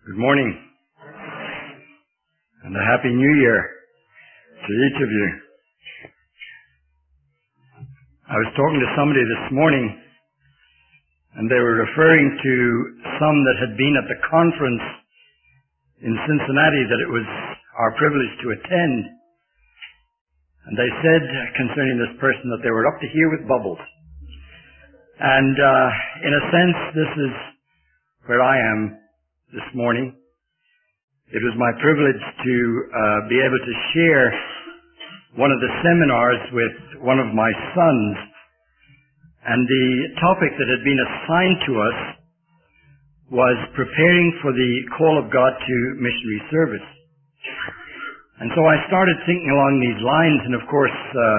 Good morning, and a Happy New Year to each of you. I was talking to somebody this morning, and they were referring to some that had been at the conference in Cincinnati that it was our privilege to attend. And they said concerning this person that they were up to here with bubbles. And in a sense, this is where I am this morning. It was my privilege to be able to share one of the seminars with one of my sons, and the topic that had been assigned to us was preparing for the call of God to missionary service. And so I started thinking along these lines, and of course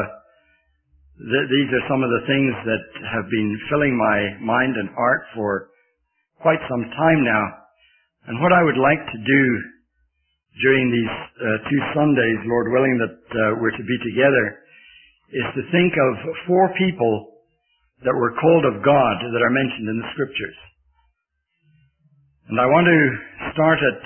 these are some of the things that have been filling my mind and heart for quite some time now. And what I would like to do during these 2 Sundays, Lord willing, that we're to be together, is to think of 4 people that were called of God that are mentioned in the Scriptures. And I want to start at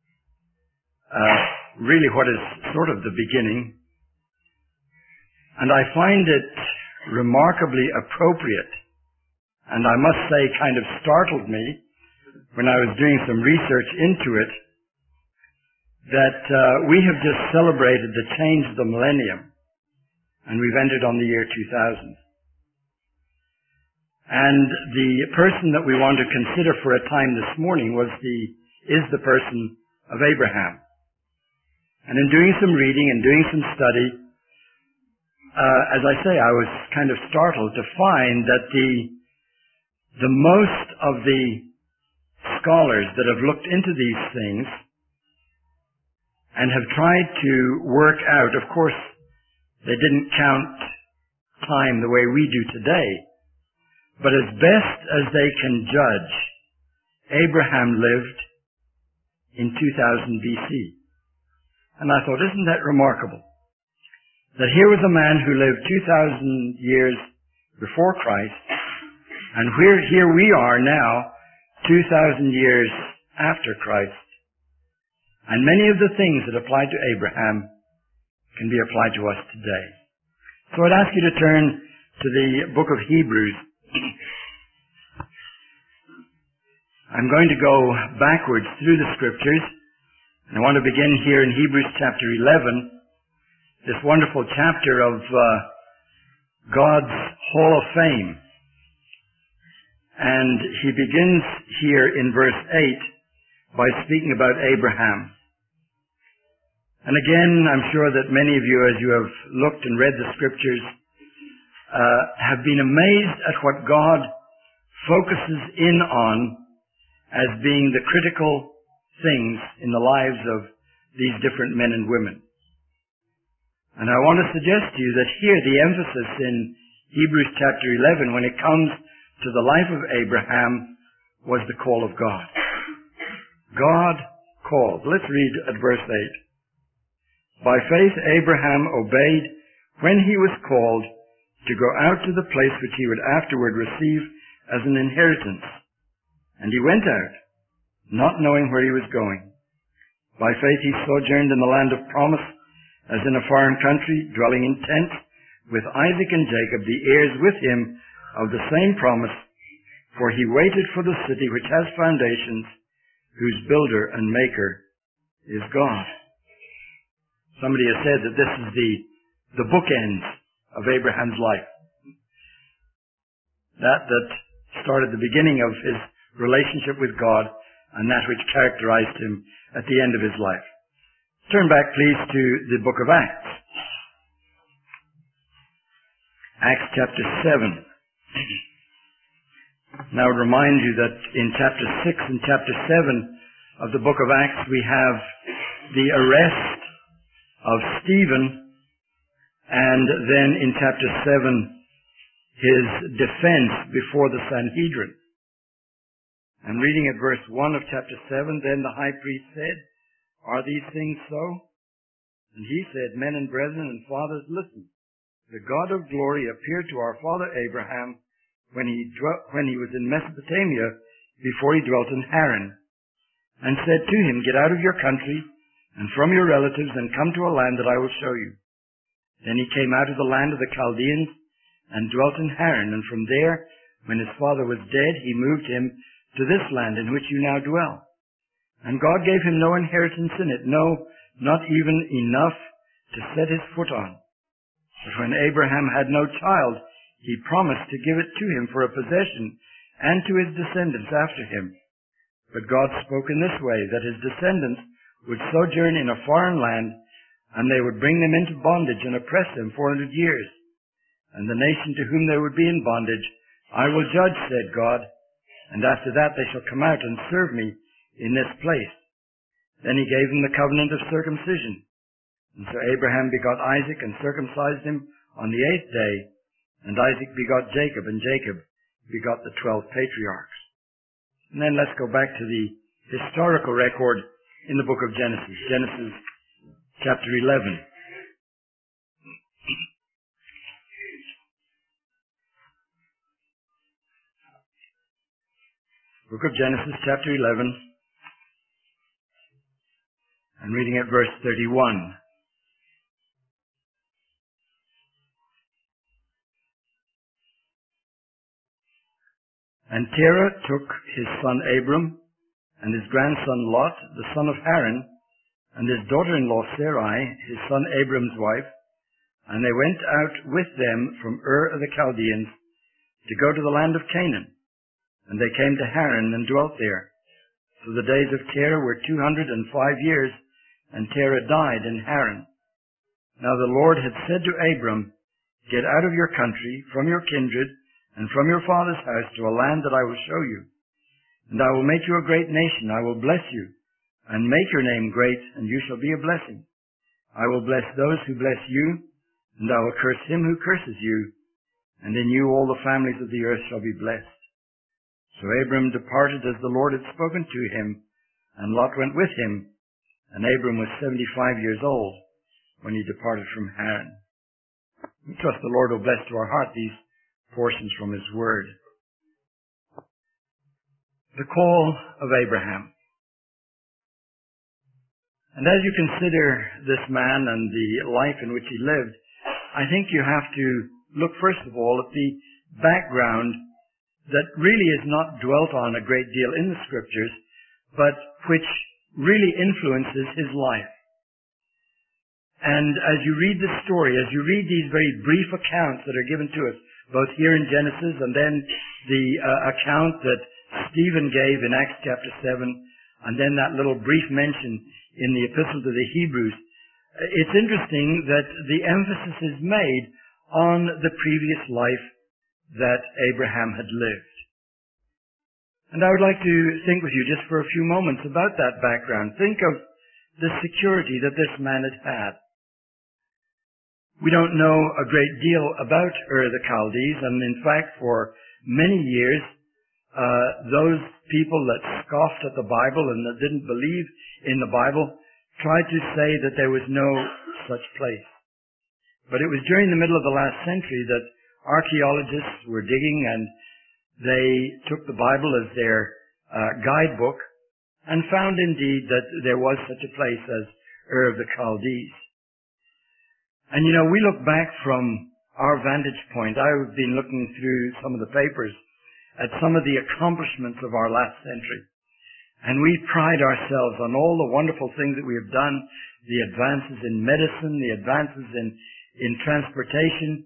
really what is sort of the beginning. And I find it remarkably appropriate, and I must say kind of startled me when I was doing some research into it, that we have just celebrated the change of the millennium, and we've entered on the year 2000. And the person that we want to consider for a time this morning is the person of Abraham. And in doing some reading and doing some study, as I say, I was kind of startled to find that the most of the scholars that have looked into these things and have tried to work out, of course, they didn't count time the way we do today, but as best as they can judge, Abraham lived in 2000 BC. And I thought, isn't that remarkable? That here was a man who lived 2,000 years before Christ, and here we are now, 2,000 years after Christ. And many of the things that applied to Abraham can be applied to us today. So I'd ask you to turn to the book of Hebrews. I'm going to go backwards through the Scriptures, and I want to begin here in Hebrews chapter 11, this wonderful chapter of God's Hall of Fame. And he begins here in verse 8 by speaking about Abraham. And again, I'm sure that many of you, as you have looked and read the Scriptures, have been amazed at what God focuses in on as being the critical things in the lives of these different men and women. And I want to suggest to you that here the emphasis in Hebrews chapter 11, when it comes to the life of Abraham, was the call of God. God called. Let's read at verse 8. By faith Abraham obeyed when he was called to go out to the place which he would afterward receive as an inheritance. And he went out, not knowing where he was going. By faith he sojourned in the land of promise, as in a foreign country, dwelling in tents with Isaac and Jacob, the heirs with him of the same promise, for he waited for the city which has foundations, whose builder and maker is God. Somebody has said that this is the bookends of Abraham's life. That started the beginning of his relationship with God, and that which characterized him at the end of his life. Turn back, please, to the book of Acts. Acts chapter 7. Now I would remind you that in chapter 6 and chapter 7 of the book of Acts we have the arrest of Stephen, and then in chapter 7 his defense before the Sanhedrin. I'm reading at verse 1 of chapter 7. Then the high priest said, "Are these things so?" And he said, "Men and brethren and fathers, listen. The God of glory appeared to our father Abraham when he was in Mesopotamia, before he dwelt in Haran. and said to him, "Get out of your country and from your relatives and come to a land that I will show you." Then he came out of the land of the Chaldeans and dwelt in Haran, and from there, when his father was dead, he moved him to this land in which you now dwell. And God gave him no inheritance in it, no, not even enough to set his foot on. But when Abraham had no child, he promised to give it to him for a possession and to his descendants after him. But God spoke in this way, that his descendants would sojourn in a foreign land, and they would bring them into bondage and oppress them 400 years. And the nation to whom they would be in bondage, I will judge, said God, and after that they shall come out and serve me in this place. Then he gave them the covenant of circumcision. And so Abraham begot Isaac and circumcised him on the 8th day, and Isaac begot Jacob, and Jacob begot the 12 patriarchs. And then let's go back to the historical record in the book of Genesis. Genesis chapter 11. Book of Genesis chapter 11, and reading at verse 31. And Terah took his son Abram, and his grandson Lot, the son of Haran, and his daughter-in-law Sarai, his son Abram's wife, and they went out with them from Ur of the Chaldeans to go to the land of Canaan. And they came to Haran and dwelt there. So the days of Terah were 205 years, and Terah died in Haran. Now the Lord had said to Abram, "Get out of your country, from your kindred, and from your father's house to a land that I will show you. And I will make you a great nation. I will bless you, and make your name great, and you shall be a blessing. I will bless those who bless you, and I will curse him who curses you, and in you all the families of the earth shall be blessed." So Abram departed as the Lord had spoken to him, and Lot went with him, and Abram was 75 years old when he departed from Haran. We trust the Lord will bless to our heart these portions from his word. The call of Abraham. And as you consider this man and the life in which he lived, I think you have to look first of all at the background that really is not dwelt on a great deal in the scriptures, but which really influences his life. And as you read the story, as you read these very brief accounts that are given to us, both here in Genesis and then the account that Stephen gave in Acts chapter 7, and then that little brief mention in the Epistle to the Hebrews, it's interesting that the emphasis is made on the previous life that Abraham had lived. And I would like to think with you just for a few moments about that background. Think of the security that this man had had. We don't know a great deal about Ur the Chaldees, and in fact for many years those people that scoffed at the Bible and that didn't believe in the Bible tried to say that there was no such place. But it was during the middle of the last century that archaeologists were digging, and they took the Bible as their guidebook and found indeed that there was such a place as Ur of the Chaldees. And you know, we look back from our vantage point. I've been looking through some of the papers at some of the accomplishments of our last century. And we pride ourselves on all the wonderful things that we have done, the advances in medicine, the advances in transportation,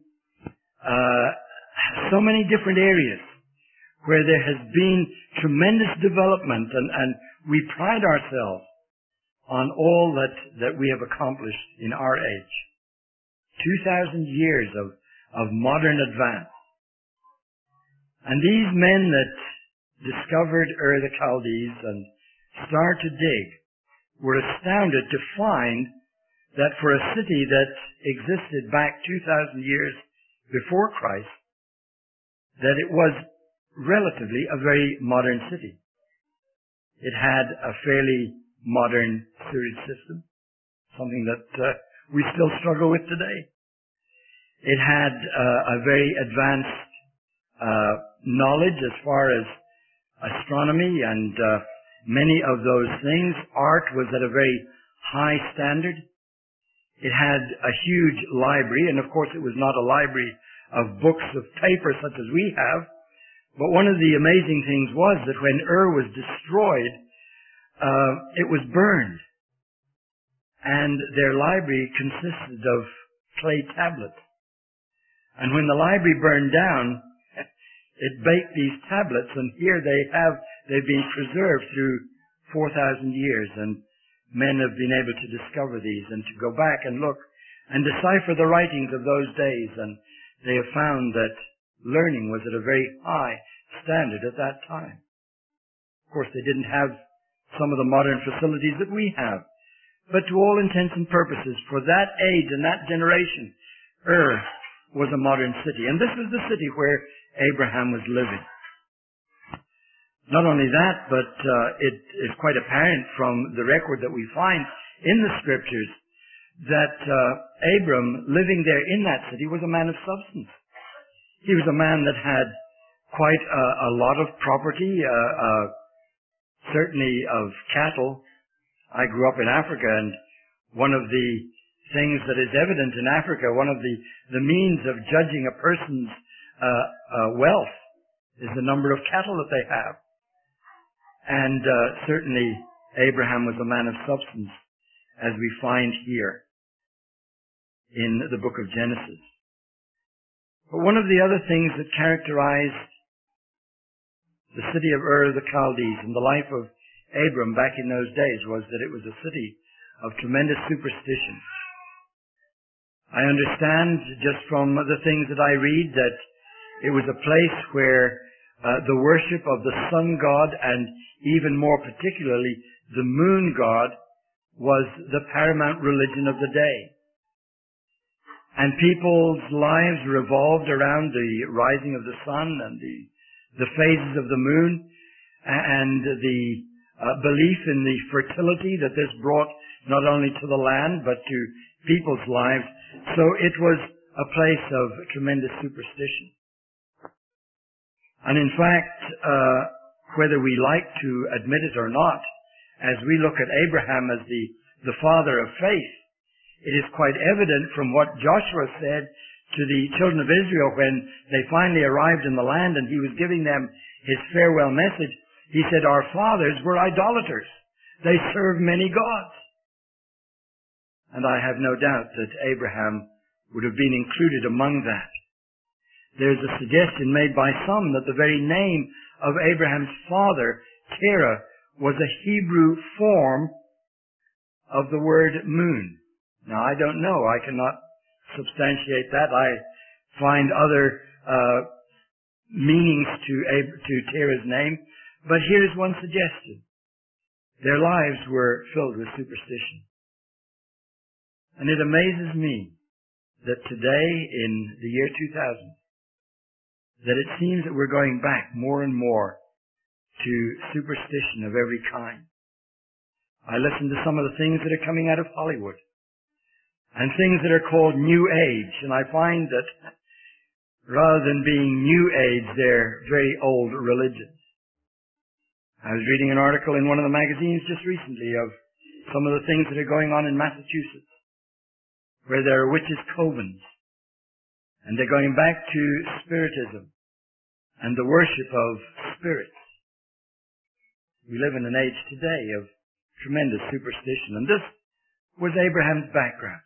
so many different areas where there has been tremendous development, and we pride ourselves on all that we have accomplished in our age. 2,000 years of modern advance. And these men that discovered Ur the Chaldees and started to dig were astounded to find that for a city that existed back 2,000 years before Christ, that it was relatively a very modern city. It had a fairly modern sewage system, something that we still struggle with today. It had a very advanced knowledge as far as astronomy and many of those things. Art was at a very high standard. It had a huge library, and of course it was not a library of books of paper such as we have. But one of the amazing things was that when Ur was destroyed, it was burned. And their library consisted of clay tablets. And when the library burned down, it baked these tablets, and here they've been preserved through 4,000 years, and men have been able to discover these and to go back and look and decipher the writings of those days, and they have found that learning was at a very high standard at that time. Of course, they didn't have some of the modern facilities that we have, but to all intents and purposes, for that age and that generation, Ur was a modern city, and this was the city where Abraham was living. Not only that, but it is quite apparent from the record that we find in the scriptures that Abram, living there in that city, was a man of substance. He was a man that had quite a lot of property, certainly of cattle. I grew up in Africa, and one of the things that is evident in Africa, one of the means of judging a person's wealth is the number of cattle that they have. And certainly Abraham was a man of substance, as we find here in the book of Genesis. But one of the other things that characterized the city of Ur of the Chaldees and the life of Abram back in those days was that it was a city of tremendous superstition. I understand just from the things that I read that it was a place where the worship of the sun god and even more particularly the moon god was the paramount religion of the day. And people's lives revolved around the rising of the sun and the phases of the moon and the belief in the fertility that this brought not only to the land but to people's lives. So it was a place of tremendous superstition. And in fact, whether we like to admit it or not, as we look at Abraham as the father of faith, it is quite evident from what Joshua said to the children of Israel when they finally arrived in the land and he was giving them his farewell message. He said, "Our fathers were idolaters. They served many gods." And I have no doubt that Abraham would have been included among that. There's a suggestion made by some that the very name of Abraham's father, Terah, was a Hebrew form of the word moon. Now, I don't know. I cannot substantiate that. I find other meanings to Terah's name. But here's one suggestion. Their lives were filled with superstition. And it amazes me that today, in the year 2000, that it seems that we're going back more and more to superstition of every kind. I listen to some of the things that are coming out of Hollywood and things that are called New Age, and I find that rather than being New Age, they're very old religions. I was reading an article in one of the magazines just recently of some of the things that are going on in Massachusetts, where there are witches' covens, and they're going back to spiritism and the worship of spirits. We live in an age today of tremendous superstition, and this was Abraham's background.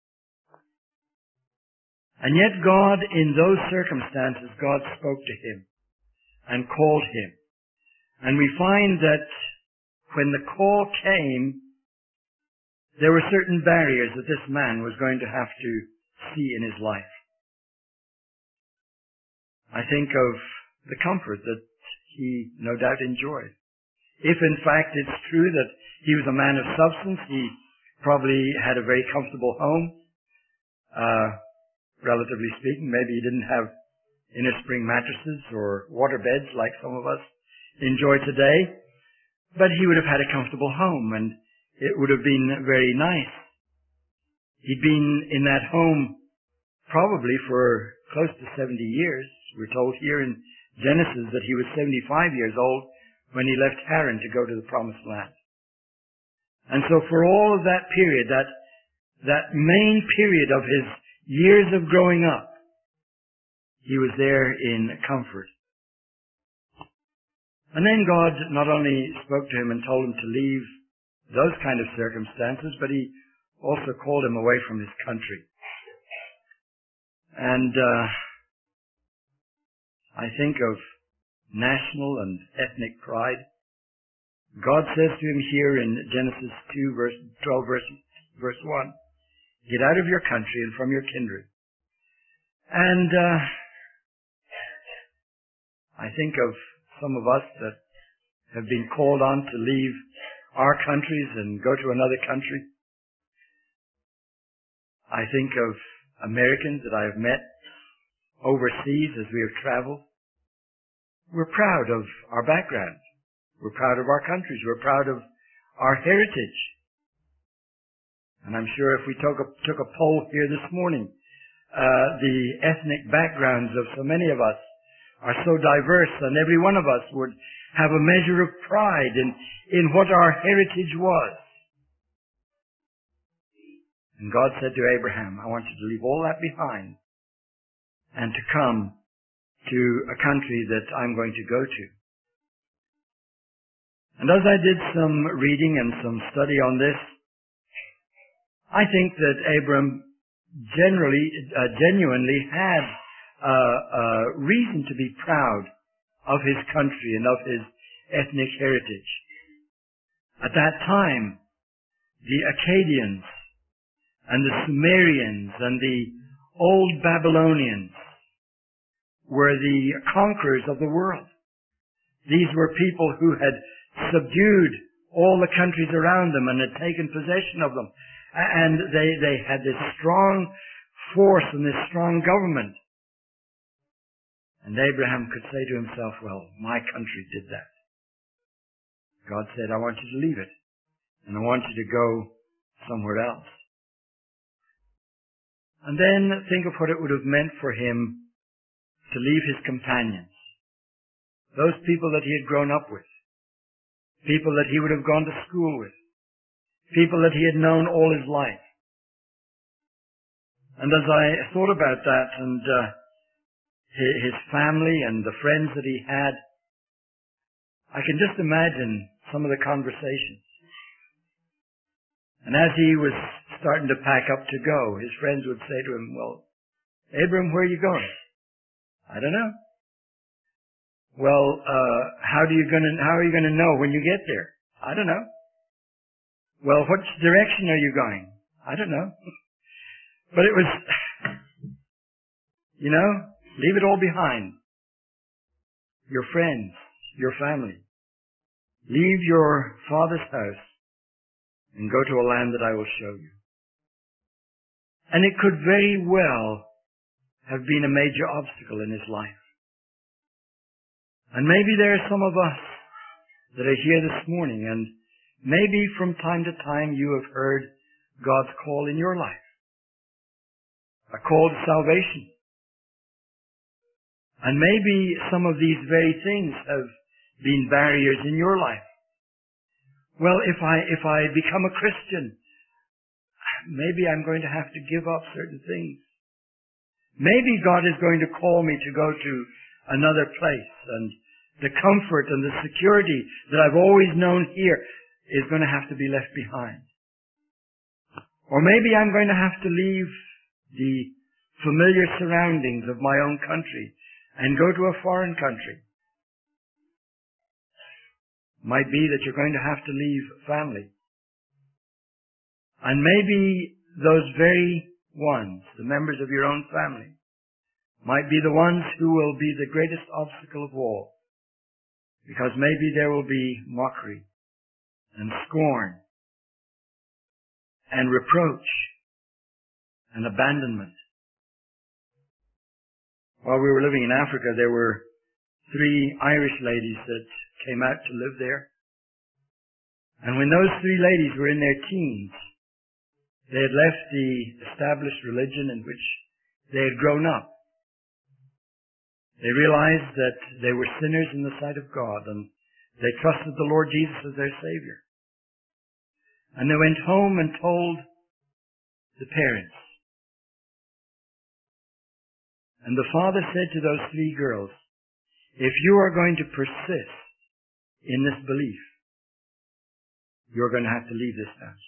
And yet God, in those circumstances, God spoke to him and called him. And we find that when the call came, there were certain barriers that this man was going to have to see in his life. I think of the comfort that he no doubt enjoyed. If in fact it's true that he was a man of substance, he probably had a very comfortable home, relatively speaking. Maybe he didn't have inner spring mattresses or water beds like some of us enjoy today, but he would have had a comfortable home and it would have been very nice. He'd been in that home probably for close to 70 years. We're told here in Genesis that he was 75 years old when he left Haran to go to the Promised Land. And so for all of that period, that main period of his years of growing up, he was there in comfort. And then God not only spoke to him and told him to leave those kind of circumstances, but he also called him away from his country. And I think of national and ethnic pride. God says to him here in Genesis 2, verse 12, verse 1, get out of your country and from your kindred. And I think of some of us that have been called on to leave our countries and go to another country. I think of Americans that I have met overseas as we have traveled. We're proud of our background. We're proud of our countries. We're proud of our heritage. And I'm sure if we took a poll here this morning, the ethnic backgrounds of so many of us are so diverse, and every one of us would have a measure of pride in what our heritage was. And God said to Abraham, I want you to leave all that behind and to come to a country that I'm going to go to. And as I did some reading and some study on this, I think that Abram genuinely had reason to be proud of his country and of his ethnic heritage. At that time, the Akkadians and the Sumerians and the old Babylonians were the conquerors of the world. These were people who had subdued all the countries around them and had taken possession of them. And they had this strong force and this strong government. And Abraham could say to himself, well, my country did that. God said, I want you to leave it. And I want you to go somewhere else. And then think of what it would have meant for him to leave his companions. Those people that he had grown up with. People that he would have gone to school with. People that he had known all his life. And as I thought about that and his family and the friends that he had, I can just imagine some of the conversations. And as he was starting to pack up to go, his friends would say to him, well, Abram, where are you going? I don't know. Well, how are you going to know when you get there? I don't know. Well, which direction are you going? I don't know. But it was, leave it all behind. Your friends, your family. Leave your father's house and go to a land that I will show you. And it could very well have been a major obstacle in his life. And maybe there are some of us that are here this morning, and maybe from time to time you have heard God's call in your life. A call to salvation. And maybe some of these very things have been barriers in your life. Well, if I become a Christian, maybe I'm going to have to give up certain things. Maybe God is going to call me to go to another place, and the comfort and the security that I've always known here is going to have to be left behind. Or maybe I'm going to have to leave the familiar surroundings of my own country and go to a foreign country. Might be that you're going to have to leave family. And maybe those very ones, the members of your own family, might be the ones who will be the greatest obstacle of all. Because maybe there will be mockery and scorn and reproach and abandonment. While we were living in Africa, there were 3 Irish ladies that came out to live there. And when those 3 ladies were in their teens, they had left the established religion in which they had grown up. They realized that they were sinners in the sight of God, and They trusted the Lord Jesus as their Savior. And they went home and told the parents. And the father said to those 3 girls, if you are going to persist in this belief, you're going to have to leave this house.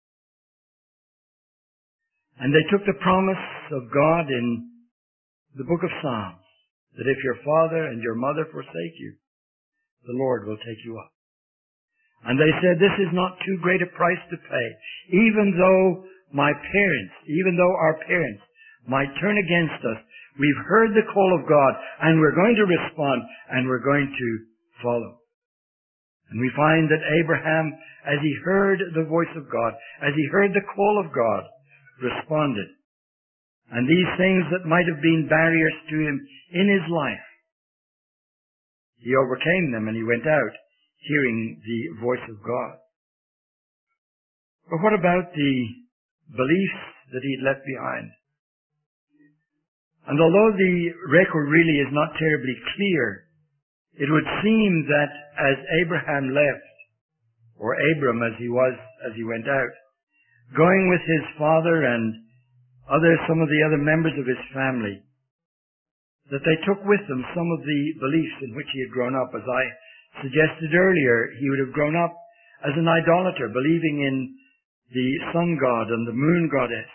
And they took the promise of God in the book of Psalms, that if your father and your mother forsake you, the Lord will take you up. And they said, this is not too great a price to pay. Even though our parents might turn against us, we've heard the call of God, and we're going to respond, and we're going to follow. And we find that Abraham, as he heard the voice of God, as he heard the call of God, responded. And these things that might have been barriers to him in his life, he overcame them, and he went out hearing the voice of God. But what about the beliefs that he had left behind? And although the record really is not terribly clear, it would seem that as Abraham left, or Abram as he went out, going with his father and some of the other members of his family, that they took with them some of the beliefs in which he had grown up. As I suggested earlier, he would have grown up as an idolater, believing in the sun god and the moon goddess.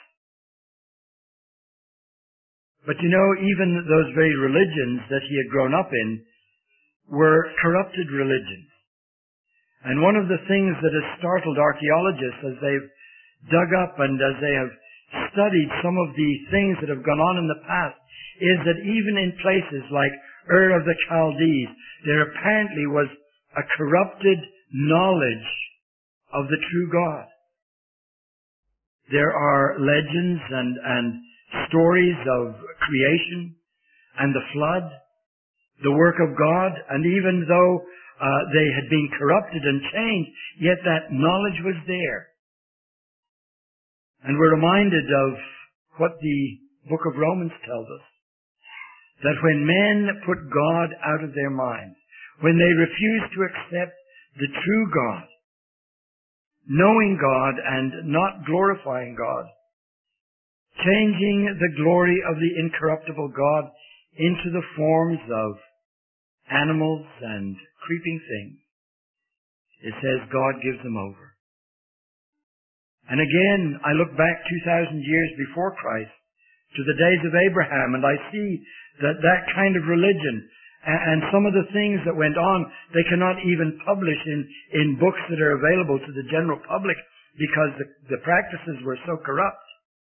But even those very religions that he had grown up in were corrupted religions. And one of the things that has startled archaeologists as they've dug up and as they have studied some of the things that have gone on in the past is that even in places like Ur of the Chaldees, there apparently was a corrupted knowledge of the true God. There are legends and stories of creation and the flood, the work of God, and even though they had been corrupted and changed, yet that knowledge was there. And we're reminded of what the book of Romans tells us, that when men put God out of their minds, when they refuse to accept the true God, knowing God and not glorifying God, changing the glory of the incorruptible God into the forms of animals and creeping things, it says God gives them over. And again, I look back 2,000 years before Christ to the days of Abraham, and I see that kind of religion and some of the things that went on, they cannot even publish in books that are available to the general public because the practices were so corrupt.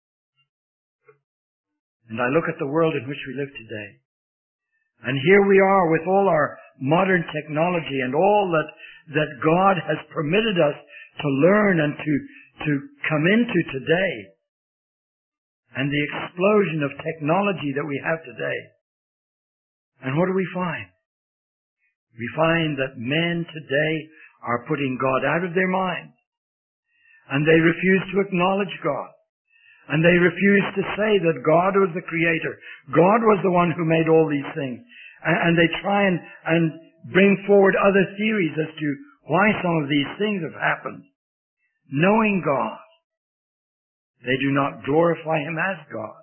And I look at the world in which we live today. And here we are with all our modern technology and all that God has permitted us to learn and to come into today. And the explosion of technology that we have today. And what do we find? We find that men today are putting God out of their minds. And they refuse to acknowledge God. And they refuse to say that God was the creator. God was the one who made all these things. And they try and bring forward other theories as to why some of these things have happened. Knowing God, they do not glorify Him as God.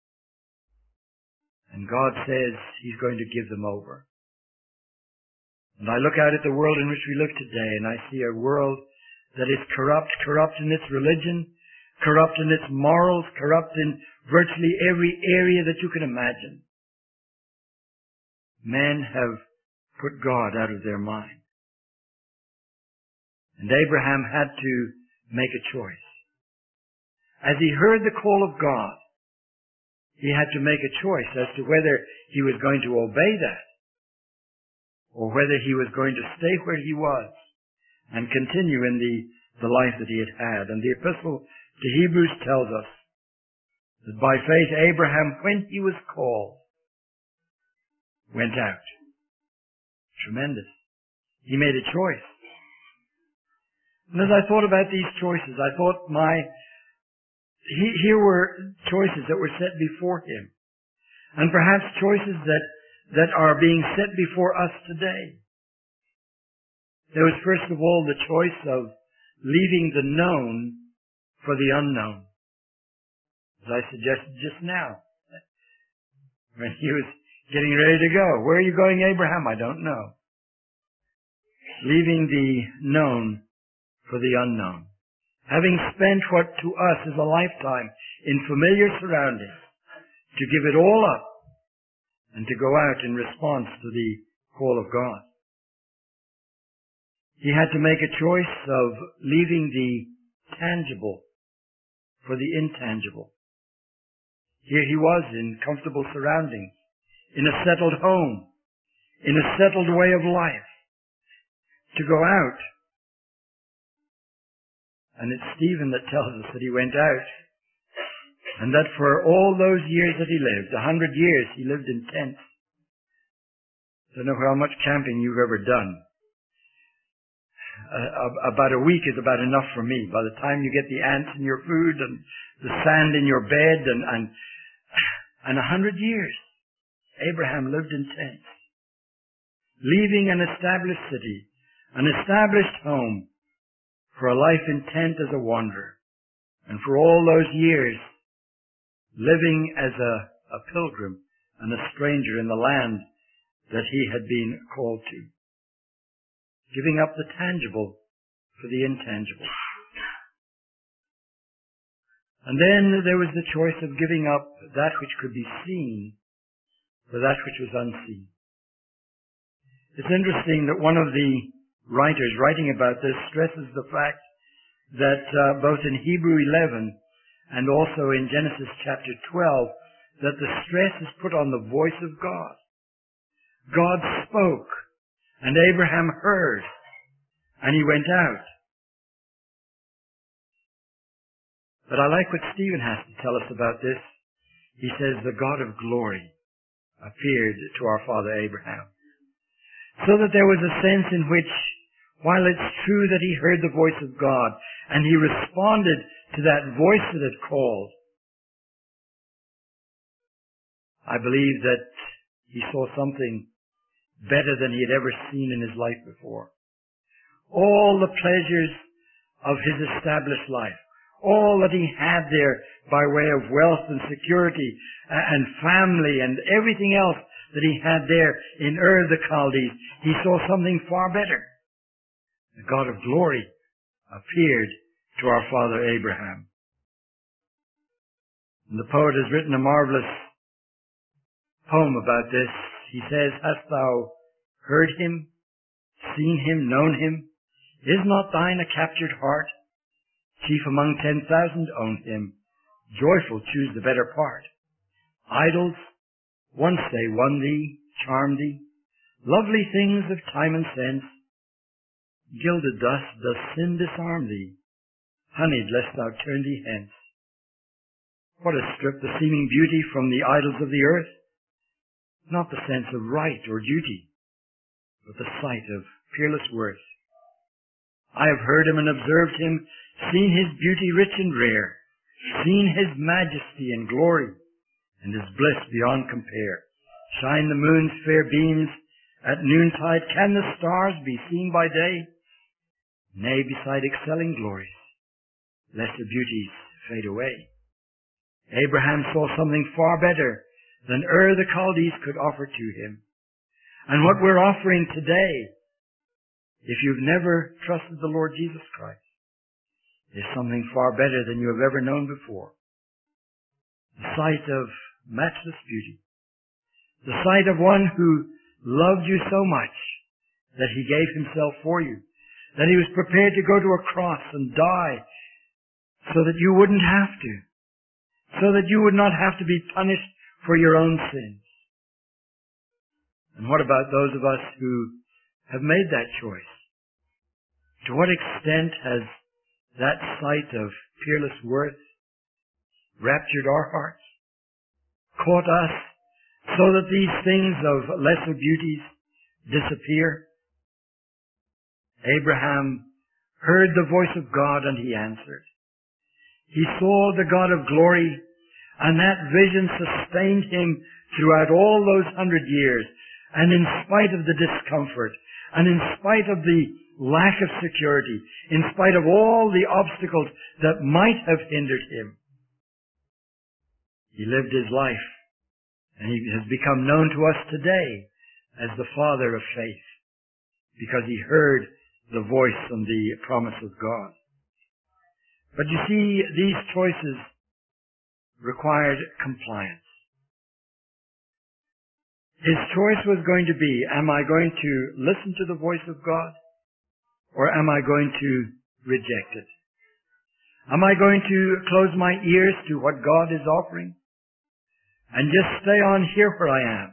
And God says He's going to give them over. And I look out at the world in which we live today, and I see a world that is corrupt in its religion, corrupt in its morals, corrupt in virtually every area that you can imagine. Men have put God out of their mind. And Abraham had to make a choice. As he heard the call of God, he had to make a choice as to whether he was going to obey that or whether he was going to stay where he was and continue in the life that he had had. And the epistle to Hebrews tells us that by faith Abraham, when he was called, went out. Tremendous. He made a choice. And as I thought about these choices, I thought here were choices that were set before him. And perhaps choices that are being set before us today. There was first of all the choice of leaving the known for the unknown. As I suggested just now, when he was getting ready to go. Where are you going, Abraham? I don't know. Leaving the known for the unknown. Having spent what to us is a lifetime in familiar surroundings, to give it all up and to go out in response to the call of God. He had to make a choice of leaving the tangible for the intangible. Here he was in comfortable surroundings, in a settled home, in a settled way of life, to go out. And it's Stephen that tells us that he went out, and that for all those years that he lived, 100 years, he lived in tents. I don't know how much camping you've ever done. About a week is about enough for me. By the time you get the ants in your food and the sand in your bed and 100 years, Abraham lived in tents, leaving an established city, an established home, for a life intent as a wanderer, and for all those years living as a pilgrim and a stranger in the land that he had been called to, giving up the tangible for the intangible. And then there was the choice of giving up that which could be seen for that which was unseen. It's interesting that one of the writers writing about this stresses the fact that both in Hebrew 11 and also in Genesis chapter 12, that the stress is put on the voice of God. God spoke, and Abraham heard, and he went out. But I like what Stephen has to tell us about this. He says, the God of glory appeared to our father Abraham. So that there was a sense in which, while it's true that he heard the voice of God, and he responded to that voice that had called, I believe that he saw something better than he had ever seen in his life before. All the pleasures of his established life, all that he had there by way of wealth and security and family and everything else that he had there in Ur of the Chaldees, he saw something far better. The God of glory appeared to our father Abraham. And the poet has written a marvelous poem about this. He says, hast thou heard him, seen him, known him? Is not thine a captured heart? Chief among 10,000 own him. Joyful choose the better part. Idols once they won thee, charmed thee. Lovely things of time and sense. Gilded thus does sin disarm thee. Honeyed lest thou turn thee hence. What has stripped the seeming beauty from the idols of the earth? Not the sense of right or duty, but the sight of peerless worth. I have heard him and observed him, seen his beauty rich and rare, seen his majesty and glory, and his bliss beyond compare. Shine the moon's fair beams at noontide, can the stars be seen by day? Nay, beside excelling glories, lesser beauties fade away. Abraham saw something far better than Ur the Chaldees could offer to him. And what we're offering today, if you've never trusted the Lord Jesus Christ, is something far better than you have ever known before. The sight of matchless beauty. The sight of one who loved you so much that he gave himself for you. That he was prepared to go to a cross and die so that you wouldn't have to. So that you would not have to be punished for your own sins. And what about those of us who have made that choice? To what extent has that sight of peerless worth raptured our hearts, caught us, so that these things of lesser beauties disappear? Abraham heard the voice of God and he answered. He saw the God of glory, and that vision sustained him throughout all those 100 years. And in spite of the discomfort, and in spite of the lack of security, in spite of all the obstacles that might have hindered him. He lived his life, and he has become known to us today as the father of faith, because he heard the voice and the promise of God. But you see, these choices required compliance. His choice was going to be, am I going to listen to the voice of God, or am I going to reject it? Am I going to close my ears to what God is offering and just stay on here where I am?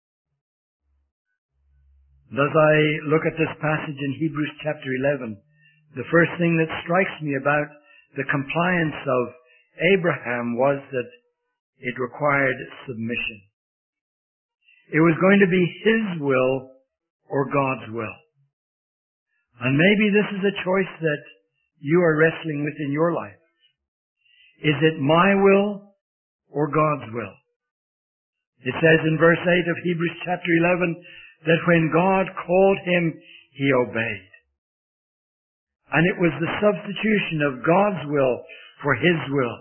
And as I look at this passage in Hebrews chapter 11, the first thing that strikes me about the compliance of Abraham was that it required submission. It was going to be his will or God's will. And maybe this is a choice that you are wrestling with in your life. Is it my will or God's will? It says in verse 8 of Hebrews chapter 11 that when God called him, he obeyed. And it was the substitution of God's will for his will.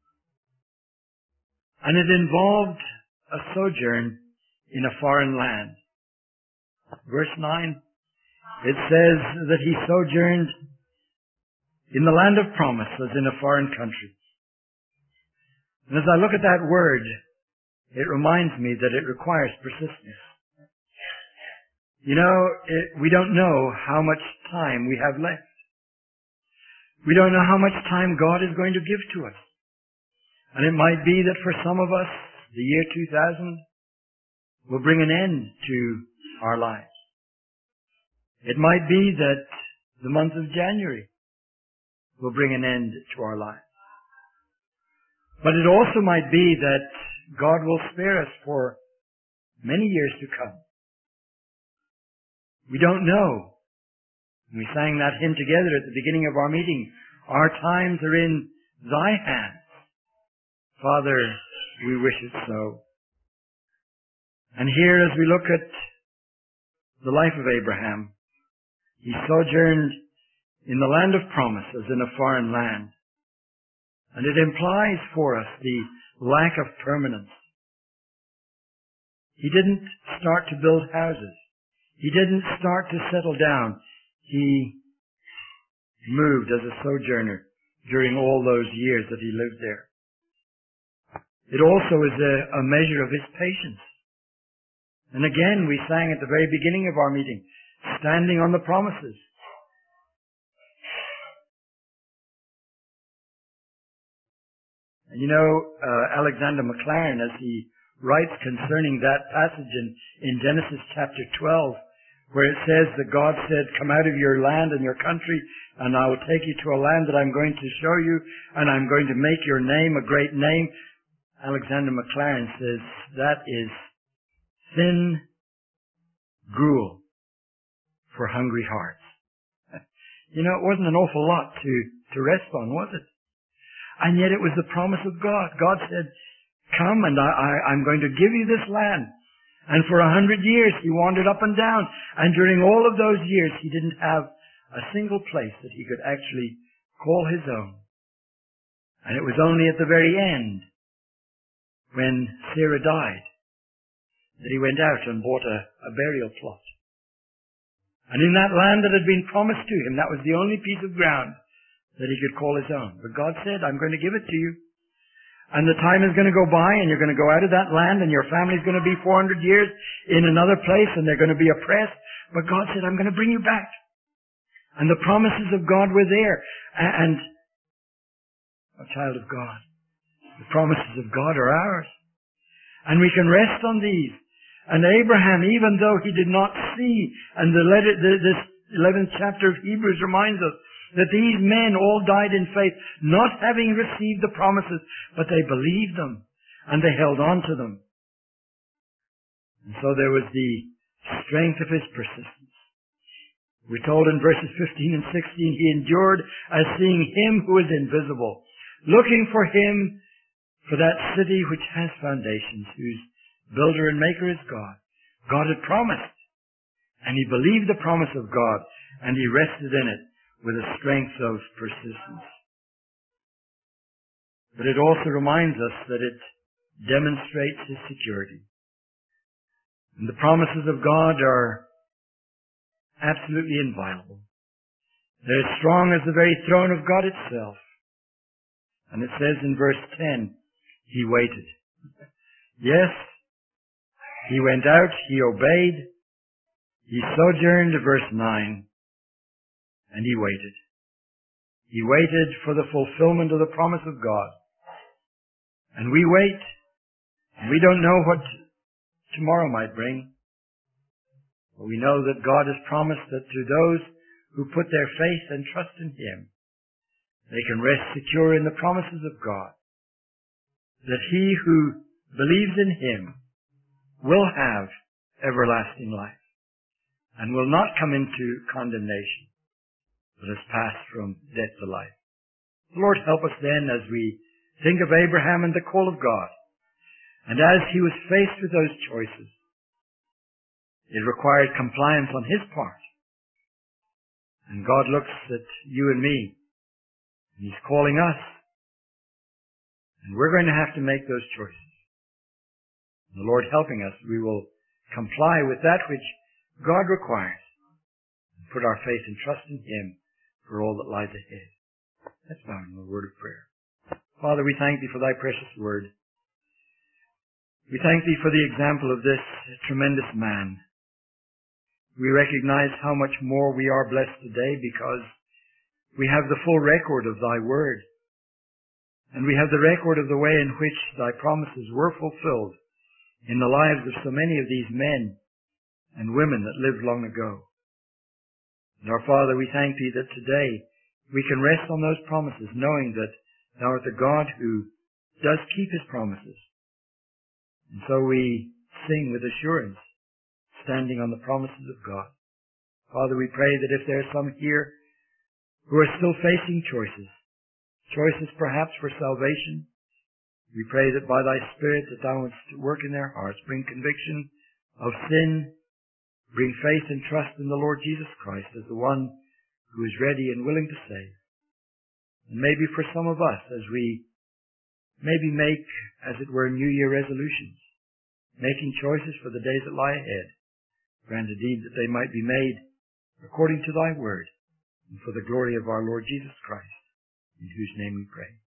And it involved a sojourn in a foreign land. Verse 9, it says that he sojourned in the land of promise, as in a foreign country. And as I look at that word, it reminds me that it requires persistence. You know, we don't know how much time we have left. We don't know how much time God is going to give to us. And it might be that for some of us, the year 2000 will bring an end to our lives. It might be that the month of January will bring an end to our lives. But it also might be that God will spare us for many years to come. We don't know. We sang that hymn together at the beginning of our meeting. Our times are in thy hands. Father, we wish it so. And here, as we look at the life of Abraham, he sojourned in the land of promise, as in a foreign land. And it implies for us the lack of permanence. He didn't start to build houses. He didn't start to settle down. He moved as a sojourner during all those years that he lived there. It also is a measure of his patience. And again, we sang at the very beginning of our meeting, standing on the promises. And you know, Alexander Maclaren, as he writes concerning that passage in Genesis chapter 12, where it says that God said, come out of your land and your country, and I will take you to a land that I'm going to show you, and I'm going to make your name a great name. Alexander Maclaren says that is thin gruel for hungry hearts. You know, it wasn't an awful lot to rest on, was it? And yet it was the promise of God. God said, come and I'm going to give you this land. And for 100 years he wandered up and down. And during all of those years he didn't have a single place that he could actually call his own. And it was only at the very end, when Sarah died, that he went out and bought a burial plot. And in that land that had been promised to him, that was the only piece of ground that he could call his own. But God said, I'm going to give it to you. And the time is going to go by, and you're going to go out of that land, and your family's going to be 400 years in another place, and they're going to be oppressed. But God said, I'm going to bring you back. And the promises of God were there. And, a child of God, the promises of God are ours. And we can rest on these. And Abraham, even though he did not see, and this 11th chapter of Hebrews reminds us that these men all died in faith, not having received the promises, but they believed them, and they held on to them. And so there was the strength of his persistence. We're told in verses 15 and 16, he endured as seeing him who is invisible, looking for him, for that city which has foundations, whose builder and maker is God. God had promised, and he believed the promise of God, and he rested in it with a strength of persistence. But it also reminds us that it demonstrates his security. And the promises of God are absolutely inviolable. They're as strong as the very throne of God itself. And it says in verse 10, he waited. Yes, he went out, he obeyed, he sojourned, verse 9, and he waited. He waited for the fulfillment of the promise of God. And we wait. We don't know what tomorrow might bring. But we know that God has promised that to those who put their faith and trust in him, they can rest secure in the promises of God. That he who believes in him will have everlasting life and will not come into condemnation, but has passed from death to life. The Lord help us then as we think of Abraham and the call of God. And as he was faced with those choices, it required compliance on his part. And God looks at you and me, and he's calling us. And we're going to have to make those choices. And the Lord helping us, we will comply with that which God requires and put our faith and trust in him for all that lies ahead. Let's bow in the word of prayer. Father, we thank thee for thy precious word. We thank thee for the example of this tremendous man. We recognize how much more we are blessed today because we have the full record of thy word. And we have the record of the way in which thy promises were fulfilled in the lives of so many of these men and women that lived long ago. And our Father, we thank thee that today we can rest on those promises, knowing that thou art the God who does keep his promises. And so we sing with assurance, standing on the promises of God. Father, we pray that if there are some here who are still facing choices perhaps for salvation, we pray that by thy Spirit that thou wouldst work in their hearts, bring conviction of sin, bring faith and trust in the Lord Jesus Christ as the one who is ready and willing to save. And maybe for some of us, as we maybe make, as it were, New Year resolutions, making choices for the days that lie ahead, grant indeed that they might be made according to thy word, and for the glory of our Lord Jesus Christ, in whose name we pray.